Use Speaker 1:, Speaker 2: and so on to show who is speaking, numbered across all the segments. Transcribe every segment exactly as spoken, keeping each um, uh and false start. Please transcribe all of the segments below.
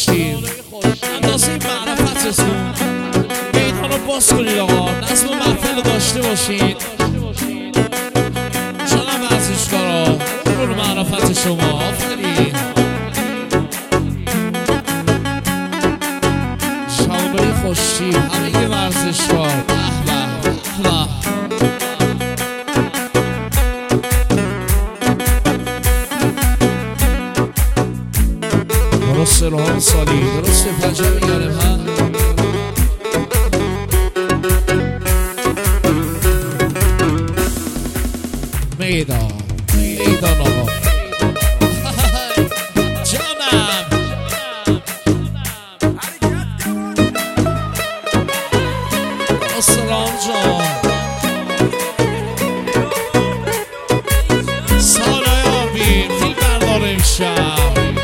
Speaker 1: خورشید اندازه معرفتتون میدان رو باز کنید آقا، نظم و محفل رو داشته باشید. شنم ورزشکارا اون رو معرفت شما آفرین. شنبه خورشید همه ورزشکار به به به. درسته روحان سالی، درسته پنجه میگرم ها. میدان میدان آقا جانم. سلام جان سالای آبی فیلم بردار امشب.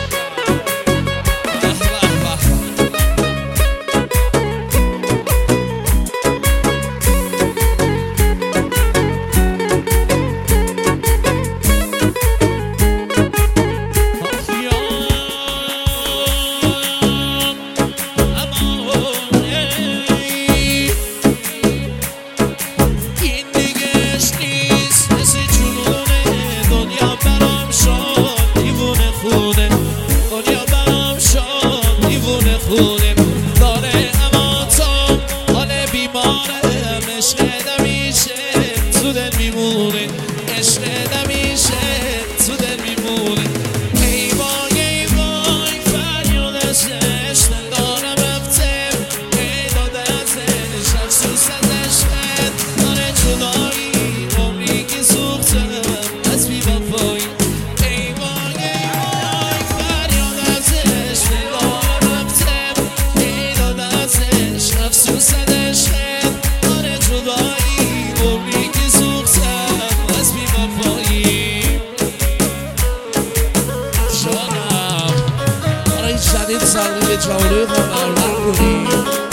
Speaker 1: سرده جواره خانه کنی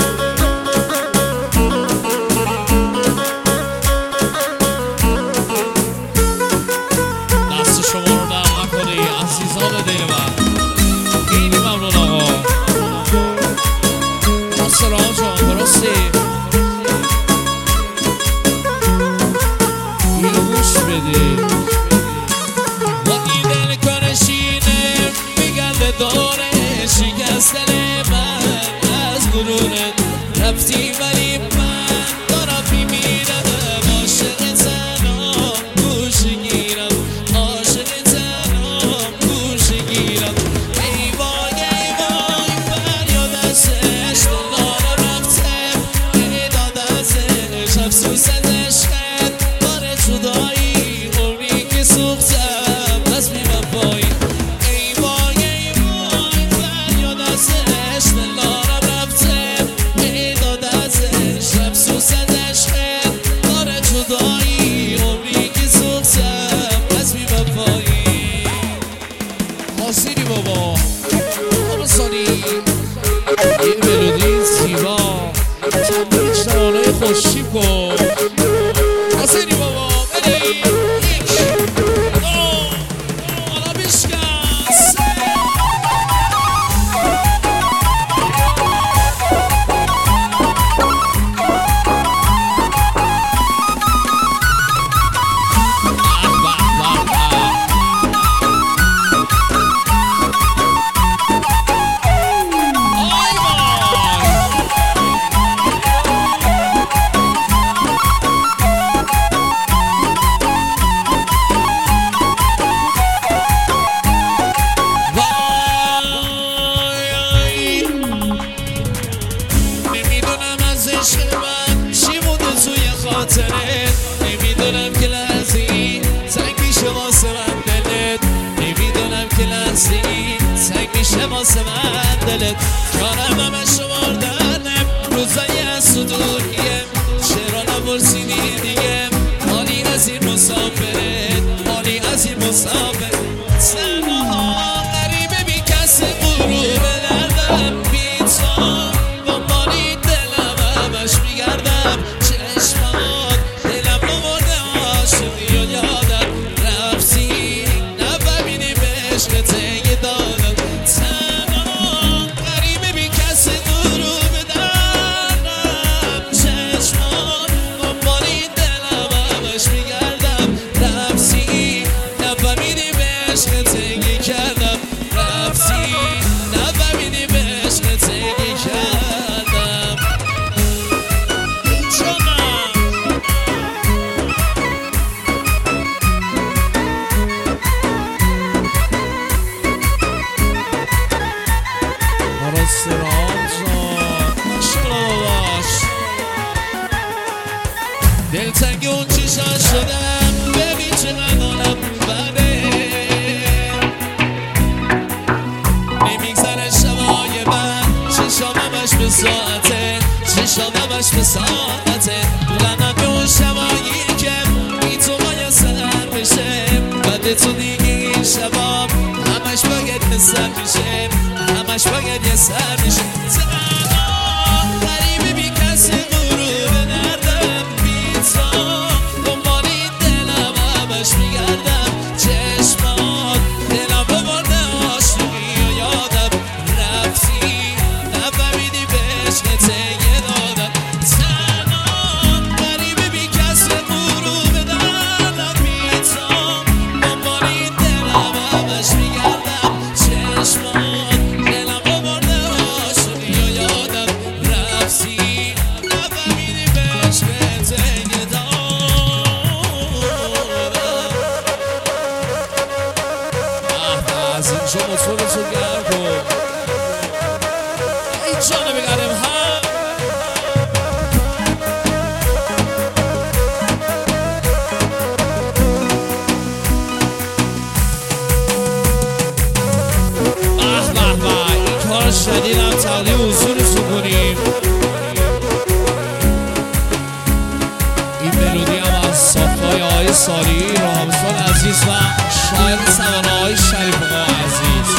Speaker 1: دست شما رو در نکنی عزیزان دل من. خیلی ممنون آقا سلام جان درسته اینو گوش بده. با این دل کنشینه میگرده داره شکستن من از گرونه رفتی ولی من دارم میمیرم عاشق تنها گوش گیرم عاشق تنها گوش گیرم. ای وای ای وای فریاد ازش دلارم رفته ای داد ازش افسوس از عشقت بار جدایی عمری که سوختم از بی وفایی. حاضری بابا سالی یه ملودی زیبا تنبیل شرانه خوشی کن. حاضری بابا بری یک دو حالا بشکن سه. نمیدونم که لحظی سنگ میشه واسه من دلت نمیدونم که لحظی سنگ میشه واسه من دلت کارم همه شماردنم روزایی از تو دوریم چرا نپرسیدی دیگه حالی از این مسافرت حالی از این مسافرت تنها غریبه بی کسی غروب دردم بی تو دنبالی دلم همش میگردم چشمات دلم بمرده عاشقی و یادم رفتی نفهمیدی به عشقت یه دادم تنها غریبه زندگی کردم اینجا من مرا سرام جان ماشالله باش دلتنگ اون چیشا شدم ببین چقدر آنم بده نمیگذره شبای من چشام همش به ساعته چشام همش به ساعته دلم به اون شبایی که بی تو میسر بشه بعد تو دیگه این شبام همش باید نسر میشه همش باید یه سر میشه تنها غریبه بی کسی غروب نردم بی تو دنبال این دلم همش میگردم چشمات دلم ببرده عاشقی و یادم رفتی نفهمیدی به عشقت یه دادم تنها غریبه بی کسی غروب نردم بی تو دنبال این دلم همش میگردم چشمات دلم ببرده عاشقی و یادم رفتی نفهمیدی به عشقت یه دادم از اینجا موتورتو گرم کن ای جانو بگرم هم به به به این کار شدیدم تقدیم حضورتون کنیم این ملودی هم از ساختای آقای سالی رامزان عزیز و شاعر سوانه های شریف ما عزیز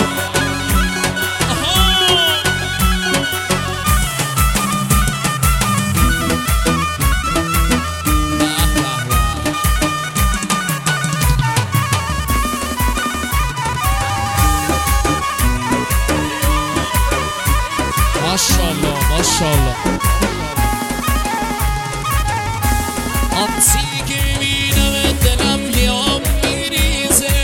Speaker 1: ماشالله ماشالله آنسی که میبینم دلم یام میریزه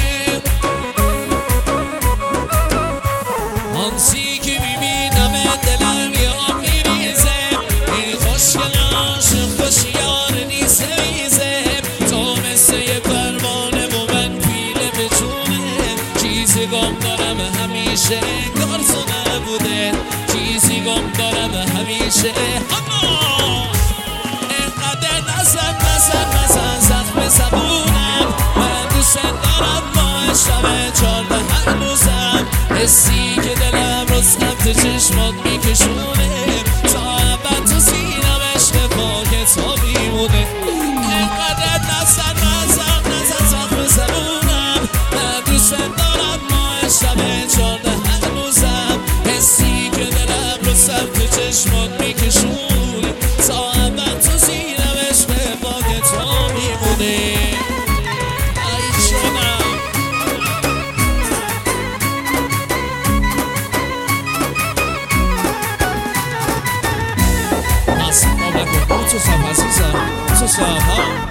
Speaker 1: آنسی که میبینم دلم یام میریزه این خوشگل عاشق خوشیار نیزه میزه تو مثل یه پروانه و من پیله به جونه چیزی گم دارم همیشه انگار تو نبوده چیزی گم دارم همیشه اما اینقدر نزن نزن نزن زخم زبونم من دوست دارم ما شب چارده هنوزم حسی که دلم رو سمت چشمات میکشونه تا ابد تو سینم عشق پاک تو میمونه اینقدر نزن نزن نزن زخم زبونم من دوست دارم ما شب چارده هنوزم حسی که دلم رو سمت چشمات میکشونه تا ابد تو سینم عشق پاک تو میمونه ای جانم اصلا نکن اون تو صف عزیزم تو صف ها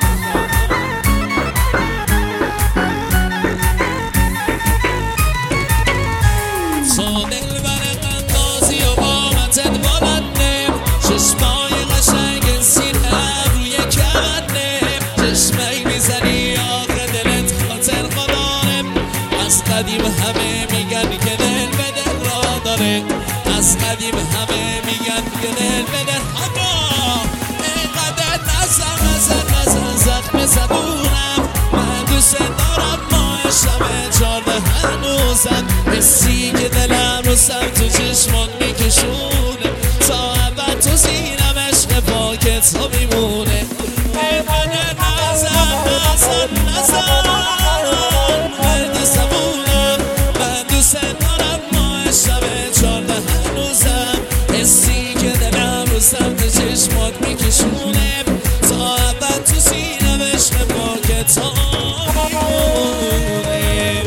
Speaker 1: تو دل برق اندازی و قامتت بلنده چشمای قشنگ سینه روی کمنده چشمایی میزنی آخه دلت خاطر خداره از قدیم همه میگن که دل به دل را داره از قدیم همه میگن که دل به دل اما اینقدر نزن نزن نزن زخم زبونم من دوست دارم ما شب چارده هنوزم حسی که دلم رو سمت تو چشمات میکشونه تا ابد تو سینم عشق پاک تو میمونه اینقدر نزن نزن نزن مرد زبونم من دوست دارم ما شب چارده هنوزم حسی که دلم رو سمت چشمات میکشونه تا ابد تو سینم عشق پاک تو میمونه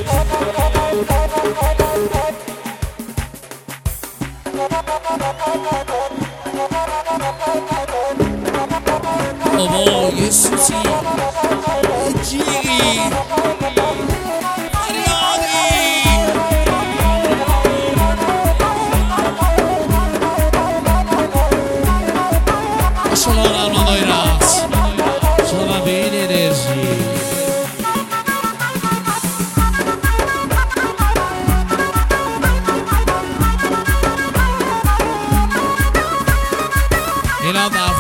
Speaker 1: بابا یه سوتی جیری فریادی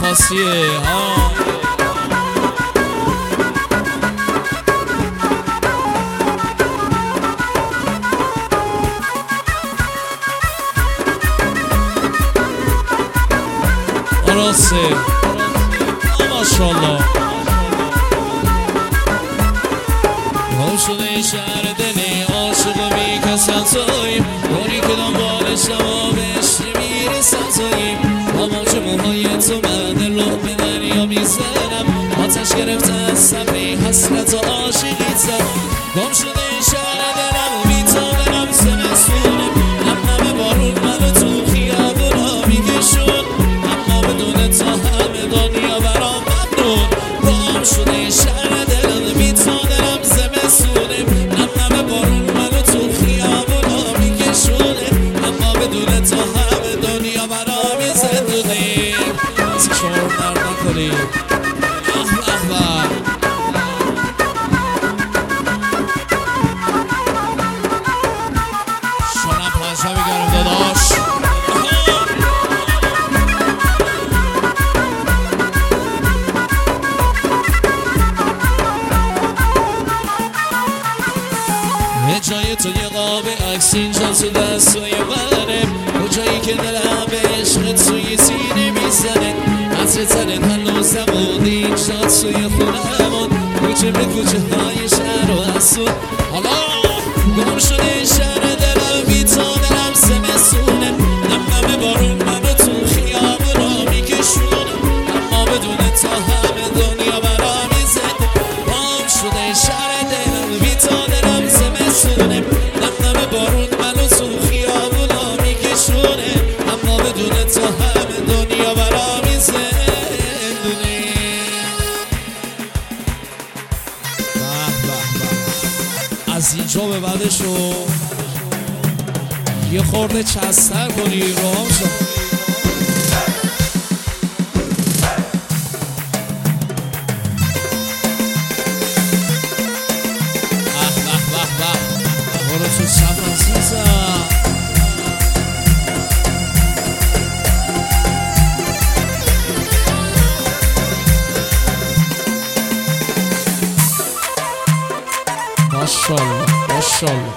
Speaker 1: خاصیه ها. راسته ماشاءالله گم شده شهر دلی عاشق بی کسان توییم باری که دنبالشم و بهش نمیرسم توییم با موج موهای تو من دل رو به دریا میزنم آتش گرفته از صفحه حسرت و عاشقیتم گم شده شهر دلم بی تا دلم زمستونم هم همه بارون منو تو خیابونا میکشون اما بدون تا همه دنیا برام ممنون گم شده شهر دلم بی تا دلم زمستونم هم همه بارون منو تو خیابونا میکشونه اما بدون تا همه دنیا برام زندونی از شور در نکنی اه اه اه شنم پاشا بگرم داداش جای تو یه قاب عکس اینجا تو دستای منه کجایی که دلم به عشق توی سینه میزنه عطر تنت هنوزم بود اینجا توی خونمون کوچه به کوچه های شهر و حسون حالا گم شده شهر دلم بی تا دلم زمستونه هم همه بارون منو تو خیابونا میکشونه اما بدون تا همه دنیا برا میزنه گم شده شهر دلم بی تا دلم زمستونه هم همه بارون منو تو خیابونا میکشونه اما بدون تا همه دنیا برا میزنه از اینجا به بعدشو یه خورده چستر کنی روام شد اه به به به برو تو شب عزیزم ماشاءالله ماشاءالله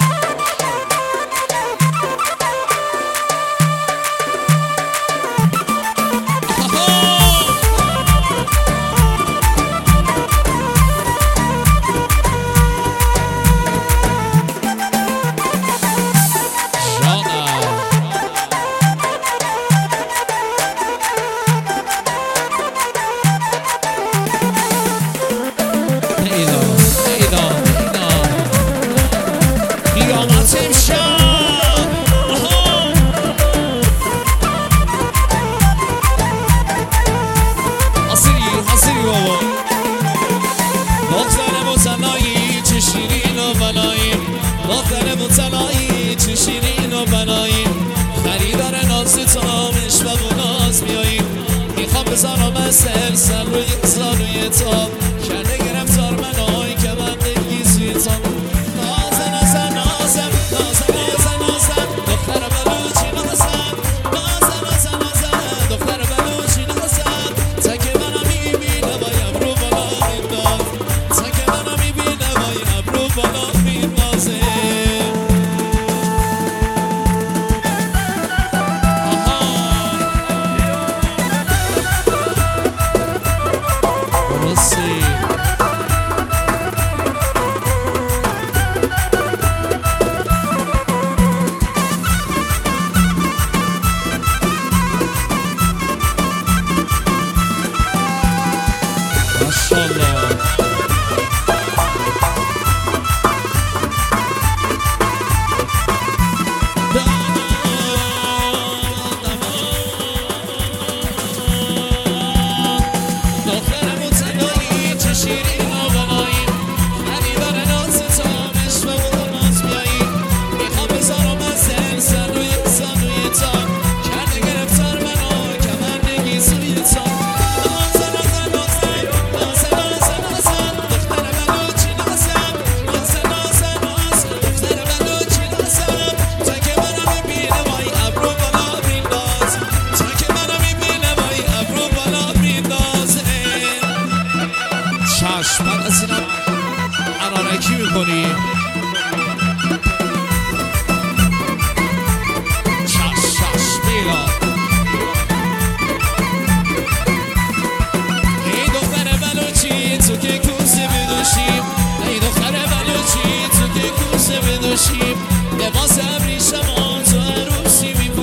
Speaker 1: خریدار ناز تامش و بوناز میاییم میخوام بزنم از سر سر روی زانوی تاب کرده گرفتار منای که من دلگیزی تام نازن نازن نازن نازن نازن نازن دختر بلوچی نازن نازن نازن نازن دختر بلوچی نازن تک منو میبینه با ابرو بالا مینداز تک منو میبینه با ابرو بالا میندازه see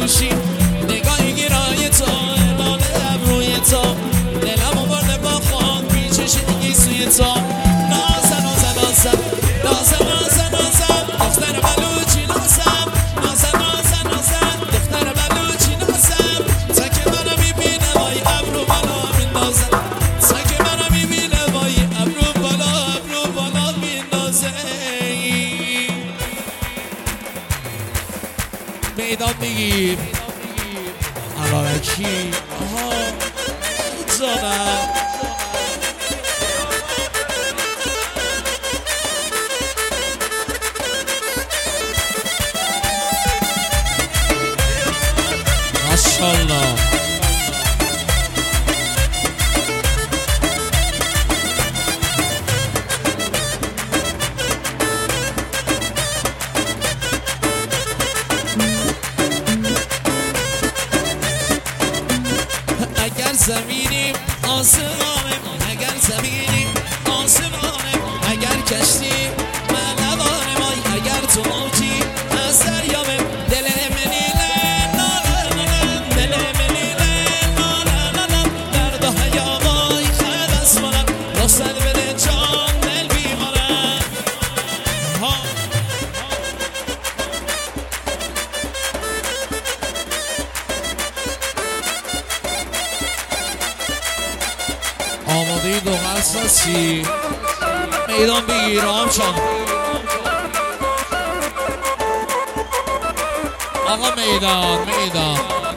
Speaker 1: باشی نگاهی گیرای تو لاله ابروی تو دلم آورده با خود پیچشی دیگه سوی تو نازن نازن نازن نازن نازن نازن دختر بلوچی نازم نازن نازن نازن دختر بلوچی نازم تا که منو میبینه وای ابرو بالا میندازم تا که منو میبینه وای ابرو بالا ابرو بالا میندازه میدان میگیر علارکی آها زانم ماشاءالله اگر زمینیم آسمانم اگر زمینیم آسمانم اگر کشتیم ملوانم آی اگر تو موجی از دریامم دل منیله نالنالن دل منیله نالنالن درد و حیامای خد از منم رخصت بده جان دل بیمارم ها آماده دو حساسی میدان بگیر آمچان آقا میدان میدان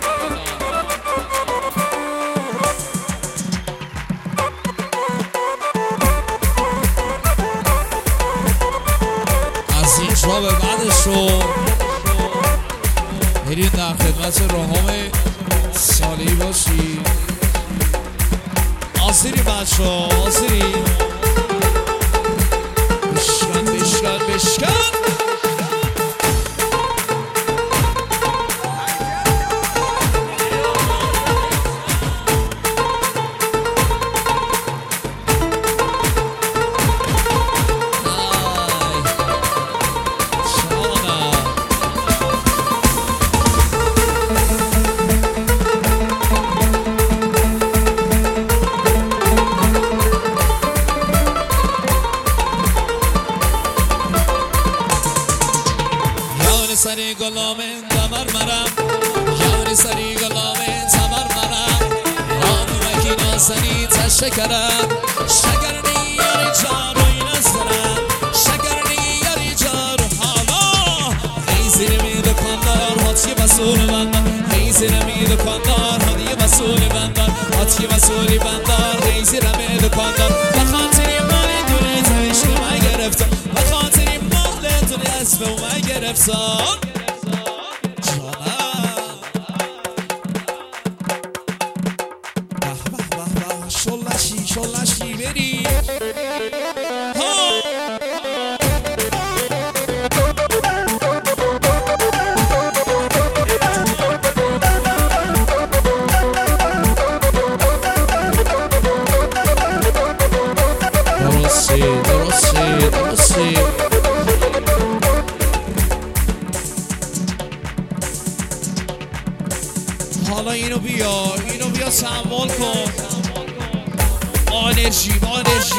Speaker 1: از اینجا به بعدش رو میرین در خدمت راهام سالی باشی آسیری بچه ها آسیری بشکن بشکن بشکن سری گلامن تمر مرم یاری سری گلامن تمر مرم آنو مکینا سری تشکرم شکرنی یاری جارو این ازدرم شکرنی یاری جارو حالا ای زیرمی دکاندار هاتی مسئول بندار ای زیرمی دکاندار هاتی مسئول بندار هاتی مسئولی بندار ای زیرمی دکاندار بخاطری مالی دوله زوشت ما گرفتم بخاطری مال دوله اسم ما گرفتم شلشی شلشی بری درسته درسته درسته حالا اینو بیا اینو بیا سنبال کن آنرژی آنرژی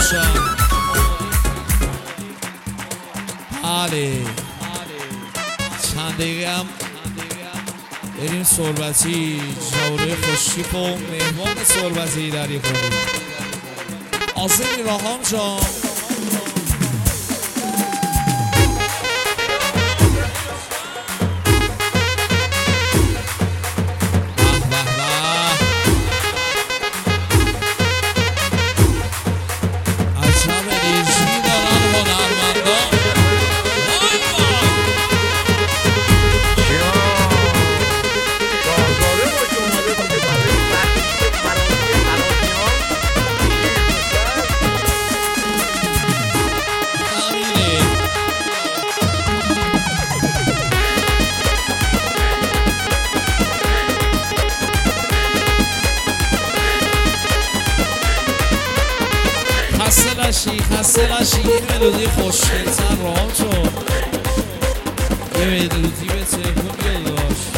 Speaker 1: باشم. بله چند دقیقه هم بریم سربتی. جوره خوشیپ و مهمان سربتی در یک کنیم. آزمی راهام جان خسته نشی خسته نشی یه ملودی خوشگل‌تر رام شد. یه ملودی به تلفن بیاد داشت.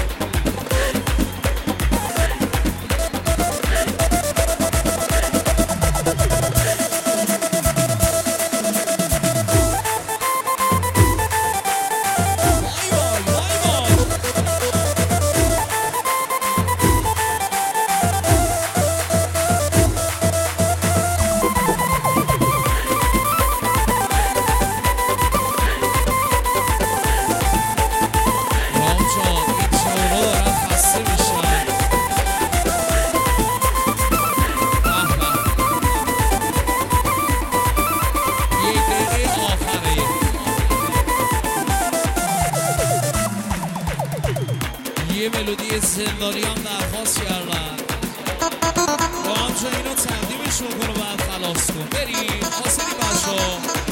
Speaker 1: یه ملودی زندانی هم درخواست کردن. با همچه اینو تقدیمشون کن و بعد خلاص کن. بریم حاصلی بچه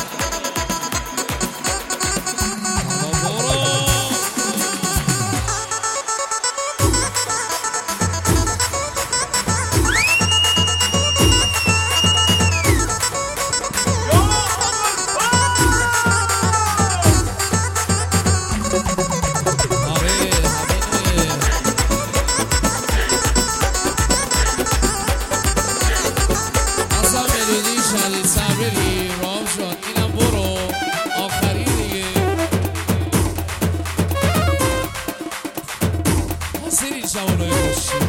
Speaker 1: صبری رام شد. اینم برو آخری دیگه. حاصلی شبانوی خوشی